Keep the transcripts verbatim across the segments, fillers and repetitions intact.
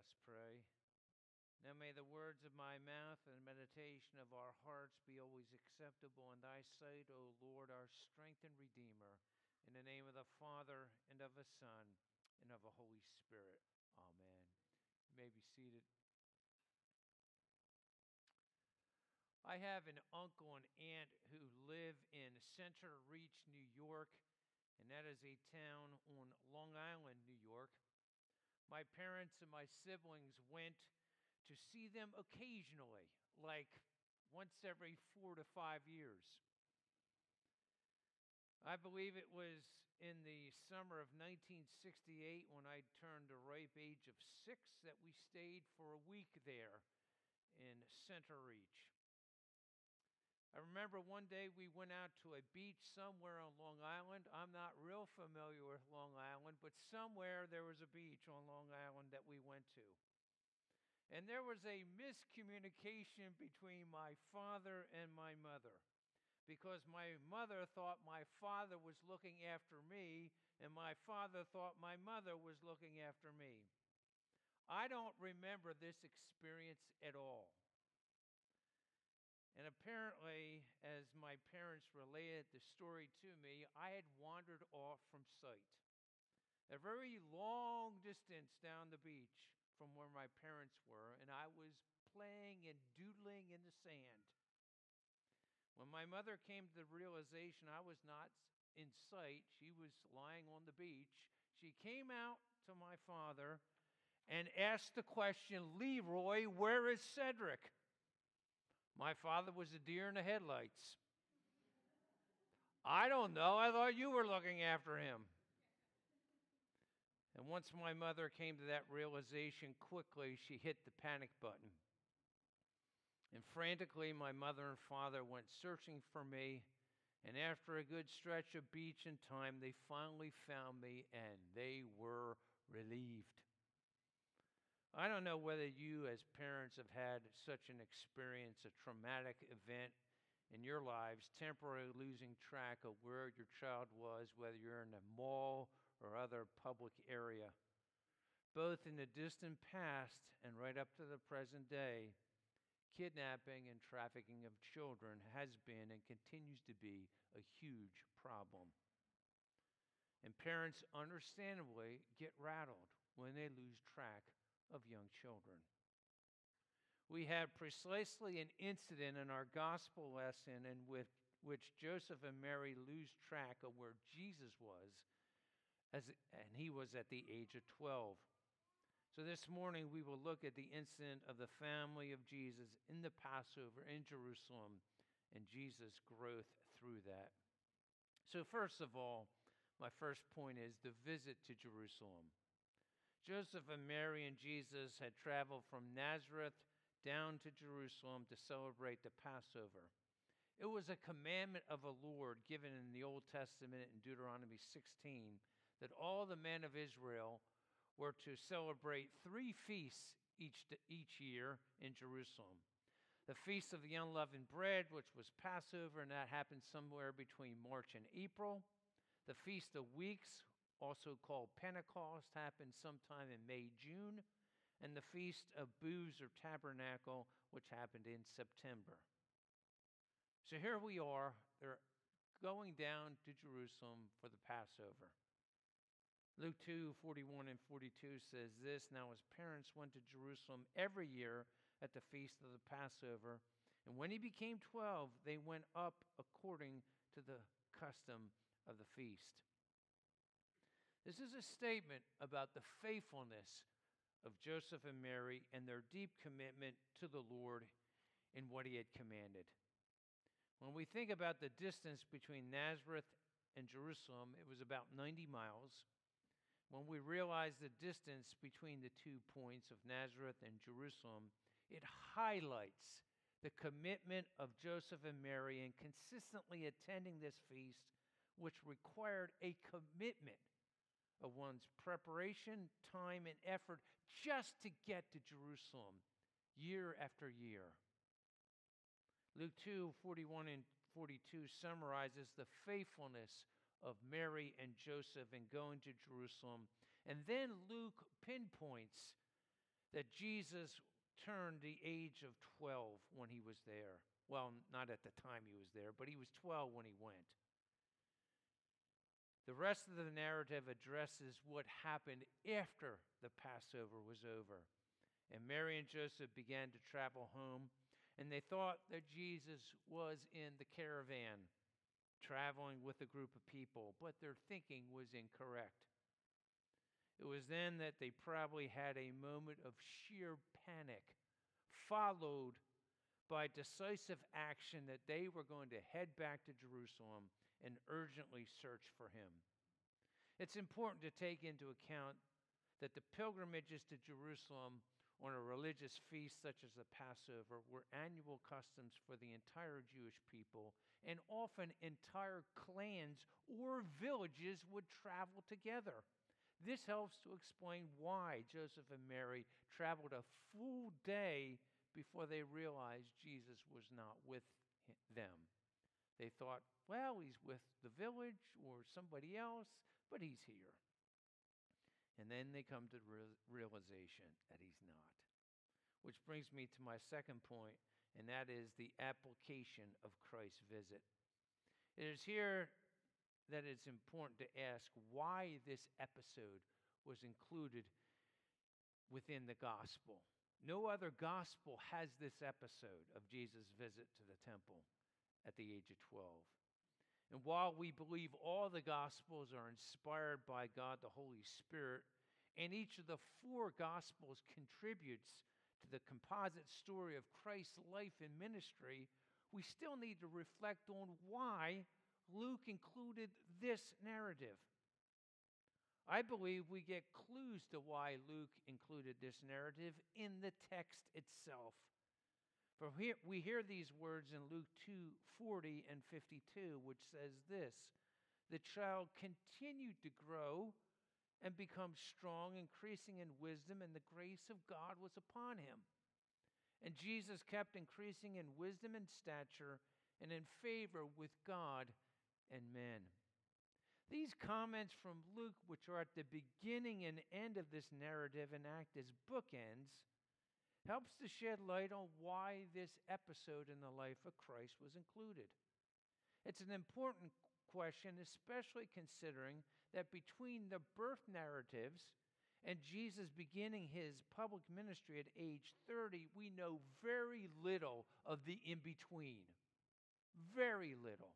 us pray. Now may the words of my mouth and meditation of our hearts be always acceptable in thy sight, O Lord, our strength and Redeemer. In the name of the Father, and of the Son, and of the Holy Spirit. Amen. You may be seated. I have an uncle and aunt who live in Center Reach, New York, and that is a town on Long Island, New York. My parents and my siblings went to see them occasionally, like once every four to five years. I believe it was in the summer of nineteen sixty-eight when I turned the ripe age of six that we stayed for a week there in Center Reach. I remember one day we went out to a beach somewhere on Long Island. I'm not real familiar with Long Island, but somewhere there was a beach on Long Island that we went to. And there was a miscommunication between my father and my mother, because my mother thought my father was looking after me, and my father thought my mother was looking after me. I don't remember this experience at all. And apparently, as my parents related the story to me, I had wandered off from sight, a very long distance down the beach from where my parents were, and I was playing and doodling in the sand. When my mother came to the realization I was not in sight, she was lying on the beach, she came out to my father and asked the question, "Leroy, where is Cedric?" My father was a deer in the headlights. "I don't know. I thought you were looking after him." And once my mother came to that realization, quickly she hit the panic button. And frantically, my mother and father went searching for me. And after a good stretch of beach and time, they finally found me, and they were relieved. I don't know whether you as parents have had such an experience, a traumatic event in your lives, temporarily losing track of where your child was, whether you're in a mall or other public area. Both in the distant past and right up to the present day, kidnapping and trafficking of children has been and continues to be a huge problem. And parents understandably get rattled when they lose track of young children. We had precisely an incident in our gospel lesson in which, which Joseph and Mary lose track of where Jesus was, as, and he was at the age of twelve. So this morning we will look at the incident of the family of Jesus in the Passover in Jerusalem and Jesus' growth through that. So first of all, my first point is the visit to Jerusalem. Joseph and Mary and Jesus had traveled from Nazareth down to Jerusalem to celebrate the Passover. It was a commandment of the Lord given in the Old Testament in Deuteronomy sixteen that all the men of Israel were to celebrate three feasts each, each year in Jerusalem. The Feast of the Unleavened Bread, which was Passover, and that happened somewhere between March and April. The Feast of Weeks, also called Pentecost, happened sometime in May, June, and the Feast of Booths or Tabernacle, which happened in September. So here we are, they're going down to Jerusalem for the Passover. Luke two, forty-one and forty-two says this, "Now his parents went to Jerusalem every year at the Feast of the Passover, and when he became twelve, they went up according to the custom of the feast." This is a statement about the faithfulness of Joseph and Mary and their deep commitment to the Lord in what he had commanded. When we think about the distance between Nazareth and Jerusalem, it was about ninety miles. When we realize the distance between the two points of Nazareth and Jerusalem, it highlights the commitment of Joseph and Mary in consistently attending this feast, which required a commitment of one's preparation, time, and effort just to get to Jerusalem year after year. Luke two, forty-one and forty-two summarizes the faithfulness of Mary and Joseph in going to Jerusalem. And then Luke pinpoints that Jesus turned the age of twelve when he was there. Well, not at the time he was there, but he was twelve when he went. The rest of the narrative addresses what happened after the Passover was over. And Mary and Joseph began to travel home, and they thought that Jesus was in the caravan, traveling with a group of people, but their thinking was incorrect. It was then that they probably had a moment of sheer panic, followed by decisive action that they were going to head back to Jerusalem and urgently search for him. It's important to take into account that the pilgrimages to Jerusalem on a religious feast such as the Passover were annual customs for the entire Jewish people, and often entire clans or villages would travel together. This helps to explain why Joseph and Mary traveled a full day before they realized Jesus was not with them. They thought, well, he's with the village or somebody else, but he's here. And then they come to the re- realization that he's not. Which brings me to my second point, and that is the application of Christ's visit. It is here that it's important to ask why this episode was included within the gospel. No other gospel has this episode of Jesus' visit to the temple at the age of twelve. And while we believe all the Gospels are inspired by God the Holy Spirit, and each of the four Gospels contributes to the composite story of Christ's life and ministry, we still need to reflect on why Luke included this narrative. I believe we get clues to why Luke included this narrative in the text itself. For here, we hear these words in Luke two forty and fifty-two, which says this: the child continued to grow and become strong, increasing in wisdom, and the grace of God was upon him. And Jesus kept increasing in wisdom and stature and in favor with God and men. These comments from Luke, which are at the beginning and end of this narrative and act as bookends, helps to shed light on why this episode in the life of Christ was included. It's an important question, especially considering that between the birth narratives and Jesus beginning his public ministry at age thirty, we know very little of the in-between. Very little.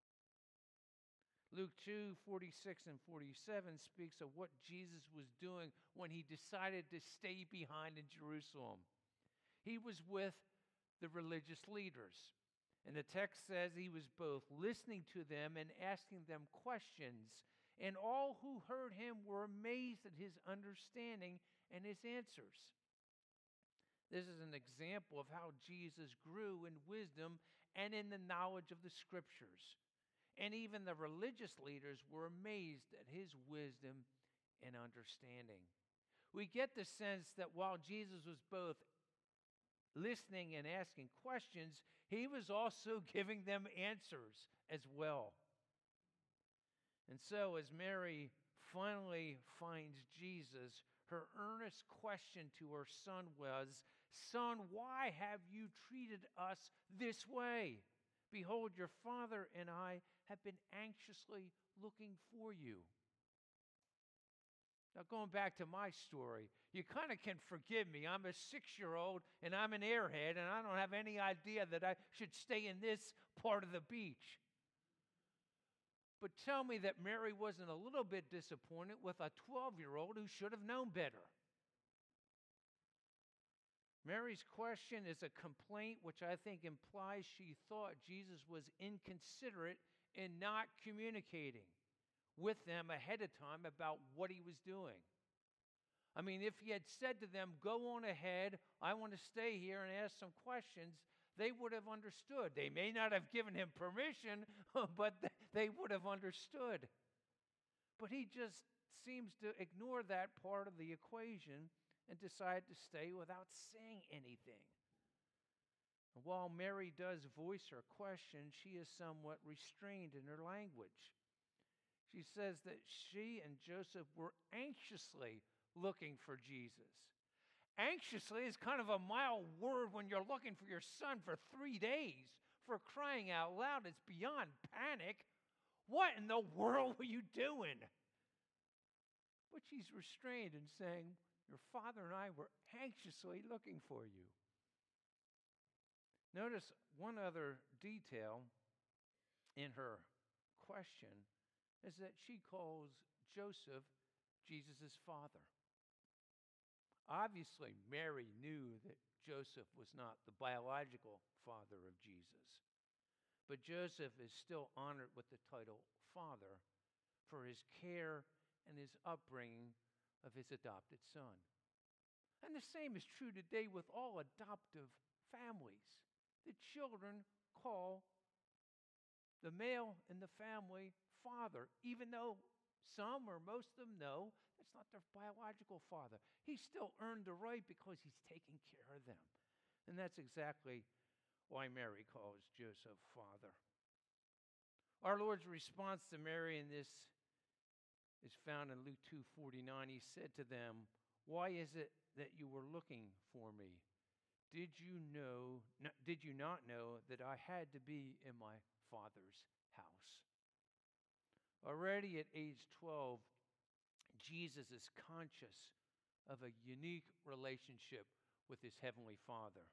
Luke two forty-six and forty-seven speaks of what Jesus was doing when he decided to stay behind in Jerusalem. He was with the religious leaders. And the text says he was both listening to them and asking them questions. And all who heard him were amazed at his understanding and his answers. This is an example of how Jesus grew in wisdom and in the knowledge of the scriptures. And even the religious leaders were amazed at his wisdom and understanding. We get the sense that while Jesus was both listening and asking questions, he was also giving them answers as well. And so as Mary finally finds Jesus, her earnest question to her son was, "Son, why have you treated us this way? Behold, your father and I have been anxiously looking for you." Now, going back to my story, you kind of can forgive me. I'm a six-year-old, and I'm an airhead, and I don't have any idea that I should stay in this part of the beach. But tell me that Mary wasn't a little bit disappointed with a twelve-year-old who should have known better. Mary's question is a complaint which I think implies she thought Jesus was inconsiderate in not communicating with them ahead of time about what he was doing. I mean, if he had said to them, "Go on ahead, I want to stay here and ask some questions," they would have understood. They may not have given him permission, but they would have understood. But he just seems to ignore that part of the equation and decide to stay without saying anything. And while Mary does voice her question, she is somewhat restrained in her language. She says that she and Joseph were anxiously looking for Jesus. Anxiously is kind of a mild word when you're looking for your son for three days. For crying out loud, it's beyond panic. What in the world were you doing? But she's restrained and saying, your father and I were anxiously looking for you. Notice one other detail in her question is that she calls Joseph Jesus' father. Obviously, Mary knew that Joseph was not the biological father of Jesus. But Joseph is still honored with the title father for his care and his upbringing of his adopted son. And the same is true today with all adoptive families. The children call the male in the family father, even though some or most of them know that's not their biological father. He still earned the right because he's taking care of them. And that's exactly why Mary calls Joseph father. Our Lord's response to Mary in this is found in Luke two forty-nine. He said to them, why is it that you were looking for me? Did you know, did you not know that I had to be in my Father's house? Already at age twelve, Jesus is conscious of a unique relationship with his heavenly Father.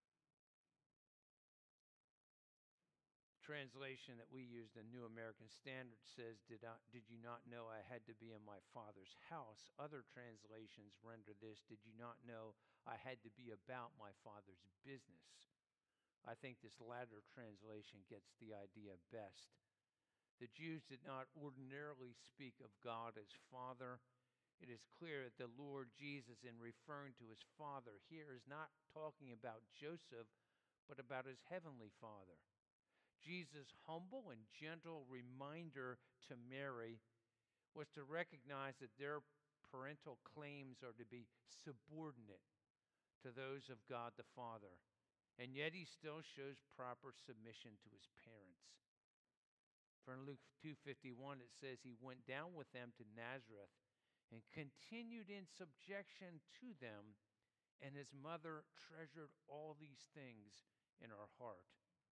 Translation that we use, the New American Standard, says, did, I, did you not know I had to be in my Father's house? Other translations render this, did you not know I had to be about my Father's business? I think this latter translation gets the idea best. The Jews did not ordinarily speak of God as Father. It is clear that the Lord Jesus, in referring to his Father here, is not talking about Joseph, but about his heavenly Father. Jesus' humble and gentle reminder to Mary was to recognize that their parental claims are to be subordinate to those of God the Father. And yet he still shows proper submission to his parents. For in Luke two fifty-one it says he went down with them to Nazareth and continued in subjection to them, and his mother treasured all these things in her heart.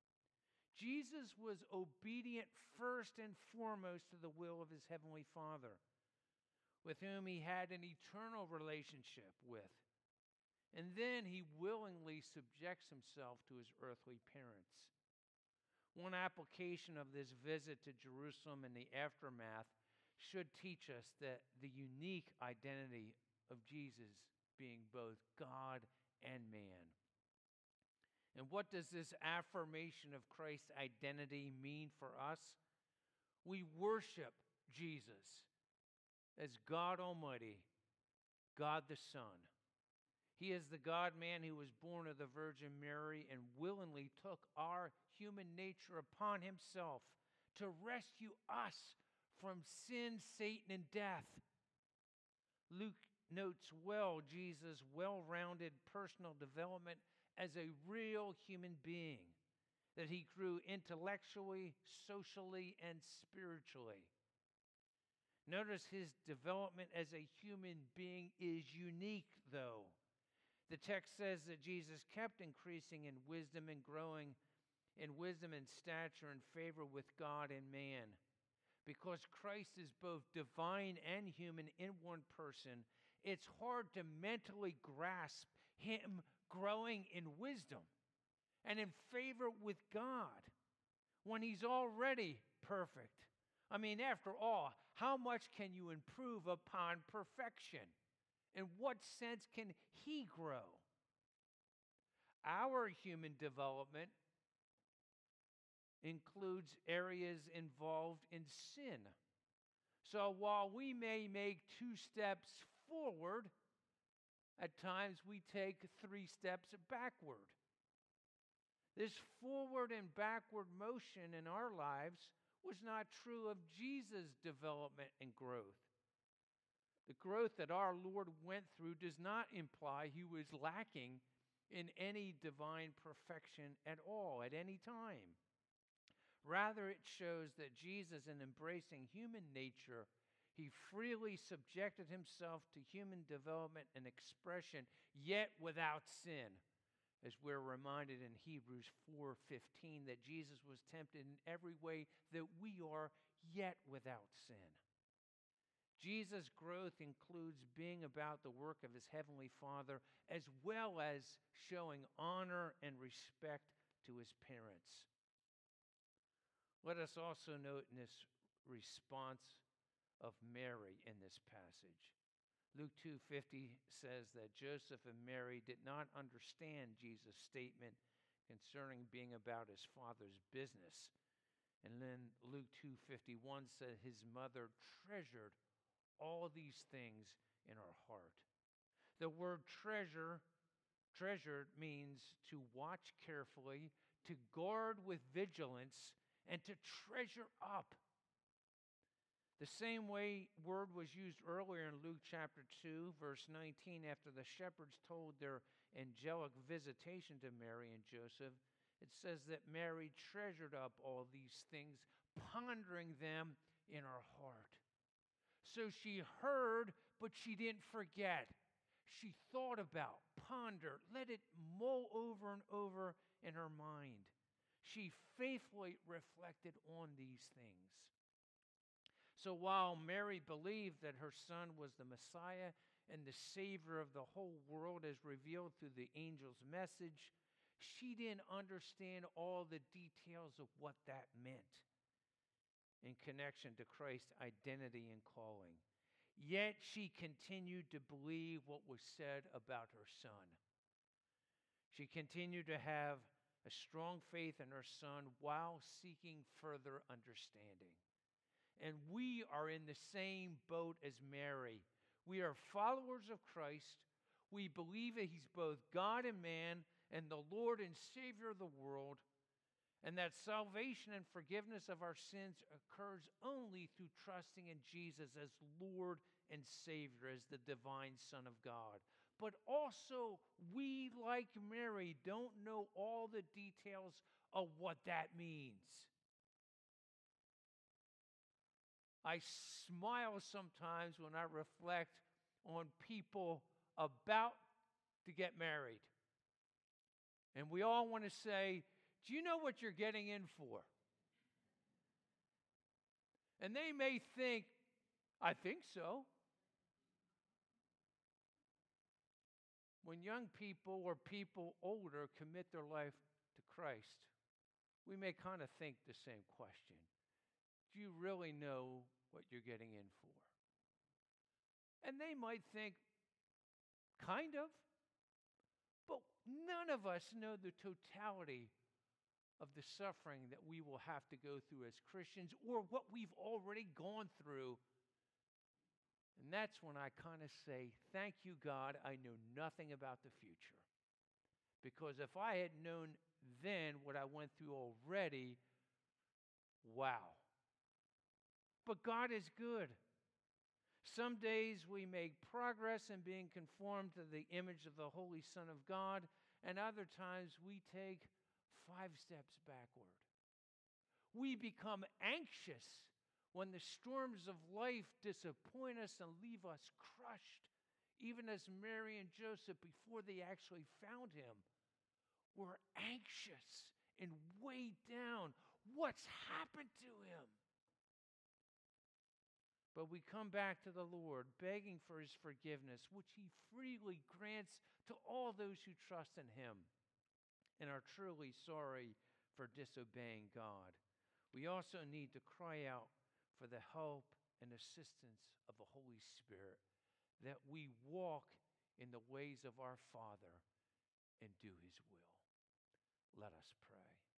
Jesus was obedient first and foremost to the will of his heavenly Father, with whom he had an eternal relationship with. And then he willingly subjects himself to his earthly parents. One application of this visit to Jerusalem and the aftermath should teach us that the unique identity of Jesus being both God and man. And what does this affirmation of Christ's identity mean for us? We worship Jesus as God Almighty, God the Son. He is the God-man who was born of the Virgin Mary and willingly took our human nature upon himself to rescue us from sin, Satan, and death. Luke notes well Jesus' well-rounded personal development as a real human being, that he grew intellectually, socially, and spiritually. Notice his development as a human being is unique, though. The text says that Jesus kept increasing in wisdom and growing in wisdom and stature and favor with God and man. Because Christ is both divine and human in one person, it's hard to mentally grasp him growing in wisdom and in favor with God when he's already perfect. I mean, after all, how much can you improve upon perfection? In what sense can he grow? Our human development includes areas involved in sin. So while we may make two steps forward, at times we take three steps backward. This forward and backward motion in our lives was not true of Jesus' development and growth. The growth that our Lord went through does not imply he was lacking in any divine perfection at all, at any time. Rather, it shows that Jesus, in embracing human nature, He freely subjected himself to human development and expression, yet without sin. As we're reminded in Hebrews four fifteen that Jesus was tempted in every way that we are, yet without sin. Jesus' growth includes being about the work of his heavenly Father, as well as showing honor and respect to his parents. Let us also note in this response of Mary in this passage. Luke two fifty says that Joseph and Mary did not understand Jesus' statement concerning being about his father's business. And then Luke two fifty-one said his mother treasured all these things in her heart. The word treasure, treasured means to watch carefully, to guard with vigilance, and to treasure up. The same way word was used earlier in Luke chapter two, verse nineteen, after the shepherds told their angelic visitation to Mary and Joseph. It says that Mary treasured up all these things, pondering them in her heart. So she heard, but she didn't forget. She thought about, pondered, let it mull over and over in her mind. She faithfully reflected on these things. So while Mary believed that her son was the Messiah and the Savior of the whole world as revealed through the angel's message, she didn't understand all the details of what that meant in connection to Christ's identity and calling. Yet she continued to believe what was said about her son. She continued to have a strong faith in her son while seeking further understanding. And we are in the same boat as Mary. We are followers of Christ. We believe that he's both God and man and the Lord and Savior of the world, and that salvation and forgiveness of our sins occurs only through trusting in Jesus as Lord and Savior, as the divine Son of God. But also, we, like Mary, don't know all the details of what that means. I smile sometimes when I reflect on people about to get married. And we all want to say, do you know what you're getting in for? And they may think, I think so. When young people or people older commit their life to Christ, we may kind of think the same question. Do you really know what you're getting in for? And they might think, kind of. But none of us know the totality of the suffering that we will have to go through as Christians, or what we've already gone through. And that's when I kind of say, thank you, God, I know nothing about the future. Because if I had known then what I went through already, wow. But God is good. Some days we make progress in being conformed to the image of the Holy Son of God, and other times we take five steps backward. We become anxious when the storms of life disappoint us and leave us crushed, even as Mary and Joseph, before they actually found him, were anxious and weighed down. What's happened to him? But we come back to the Lord, begging for his forgiveness, which he freely grants to all those who trust in him and are truly sorry for disobeying God. We also need to cry out for the help and assistance of the Holy Spirit, that we walk in the ways of our Father and do his will. Let us pray.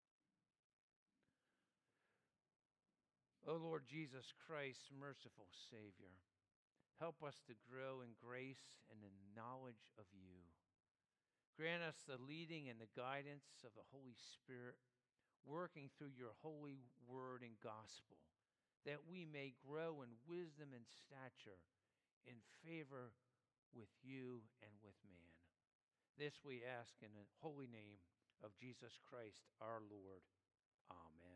O Lord Jesus Christ, merciful Savior, help us to grow in grace and in knowledge of you. Grant us the leading and the guidance of the Holy Spirit, working through your holy word and gospel, that we may grow in wisdom and stature in favor with you and with man. This we ask in the holy name of Jesus Christ, our Lord. Amen.